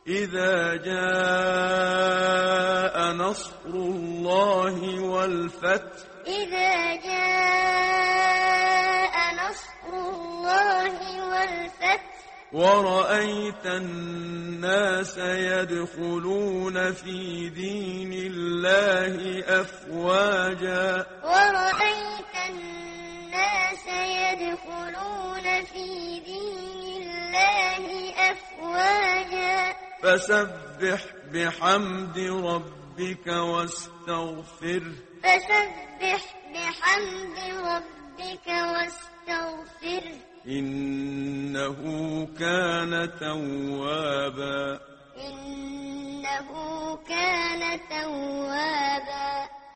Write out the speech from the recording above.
إذا جاء نصر الله والفتح إذا جاء نصر الله والفتح ورأيت الناس يدخلون في دين الله أفواجا ورأيت الناس يدخلون في دين الله أفواجا فسبح بحمد ربك واستغفره فسبح بحمد ربك واستغفره إنه كان توابا إنه كان توابا